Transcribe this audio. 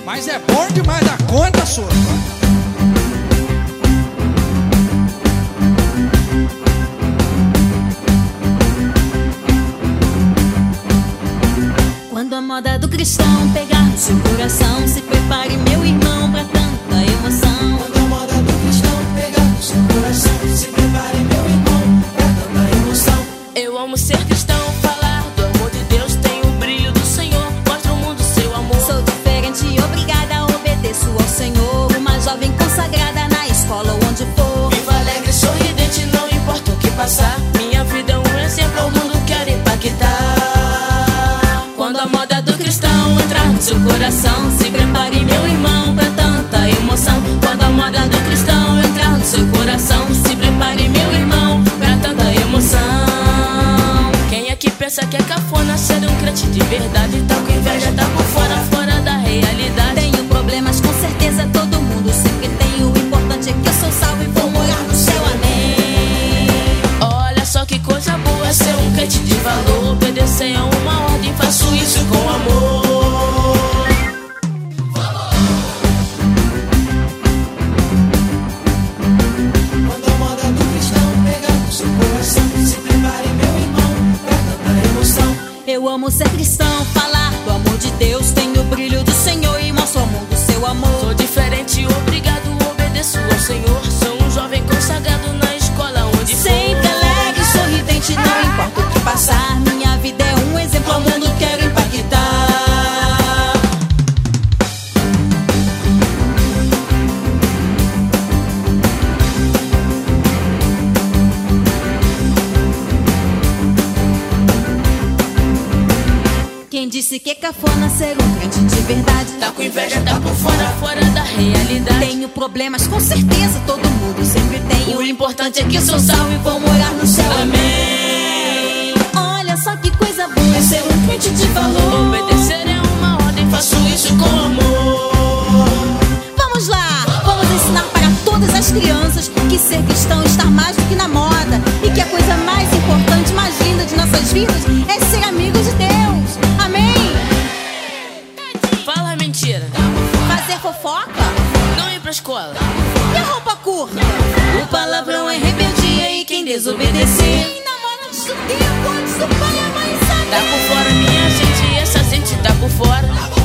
Mas é bom demais da conta, sua. Quando a moda do cristão pegar no seu coração, se prepare, meu irmão, pra tanta emoção. Quando a moda do cristão pegar no seu coração, se prepare, meu irmão, pra tanta emoção. Eu amo ser cristão, falar do amor de Deus, tem o brilho do Senhor, mostra ao mundo seu amor. Sou diferente, obrigada, obedeço ao Senhor, uma jovem consagrada na escola ou onde for. Viva alegre, sorridente, não importa o que passar, minha vida é um exemplo, ao mundo quero impactar. Quando a moda do cristão entrar no seu coração, se prepare, meu irmão, pra tanta emoção. Quando a moda do cristão entrar no seu coração, se prepare, meu irmão, pra tanta emoção. Quem é que pensa que é cafona ser um crente de verdade? Tá com inveja, tá por fora, fora da realidade. Tenho problemas, com certeza todo mundo sempre tem. O importante é que eu sou salvo e vou morar no céu, amém. Olha só que coisa boa ser um crente de valor, obedecer a uma ordem, faço isso com amor. Quando a moda do cristão pegar no seu coração, se prepare, meu irmão, pra tanta emoção. Eu amo ser cristão, falar do amor de Deus, tenho o brilho do Senhor e mostro ao mundo seu amor. Sou diferente, obrigado, obedeço ao Senhor, sou um jovem consagrado na escola onde for. Sempre alegre, sorridente, não importa o que passar, minha vida é um exemplo, ao mundo quero impactar. Quem disse que é cafona ser um crente de verdade? Tá com inveja, tá por fora, fora da realidade. Tenho problemas, com certeza todo mundo sempre tem. O importante é que sou salvo e vou morar no céu, amém. Olha só que coisa boa é ser um crente de valor. Obedecer é uma ordem, faço isso com amor. Vamos lá, vamos ensinar para todas as crianças que ser cristão está mais do que na moda, e que a coisa mais importante, mais linda de nossas vidas é ser amigos de Deus, amém? Fala mentira, Fazer fofoca não ir pra escola, e a roupa curta. O palavrão é rebeldia e quem desobedecer quem namora de judeu antes do pai e a mãe saber. tá por fora minha gente, essa gente tá por fora.